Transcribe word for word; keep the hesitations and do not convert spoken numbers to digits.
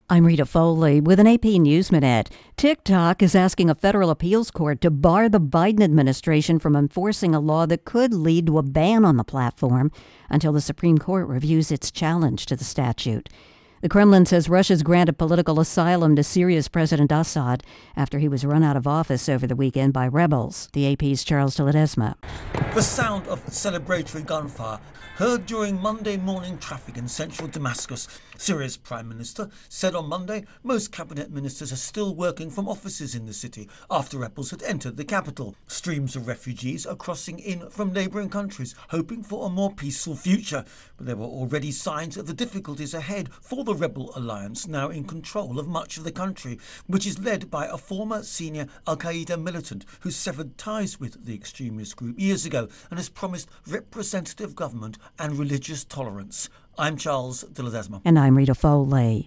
I'm Rita Foley with an A P News Minute. TikTok is asking a federal appeals court to bar the Biden administration from enforcing a law that could lead to a ban on the platform until the Supreme Court reviews its challenge to the statute. The Kremlin says Russia's granted political asylum to Syria's President Assad after he was run out of office over the weekend by rebels. The A P's Charles de Ledesma. The sound of celebratory gunfire heard during Monday morning traffic in central Damascus. Syria's Prime Minister said on Monday most cabinet ministers are still working from offices in the city after rebels had entered the capital. Streams of refugees are crossing in from neighbouring countries, hoping for a more peaceful future. But there were already signs of the difficulties ahead for the rebel alliance, now in control of much of the country, which is led by a former senior Al-Qaeda militant who severed ties with the extremist group years ago and has promised representative government and religious tolerance. I'm Charles de Ledesma. And I'm Rita Foley.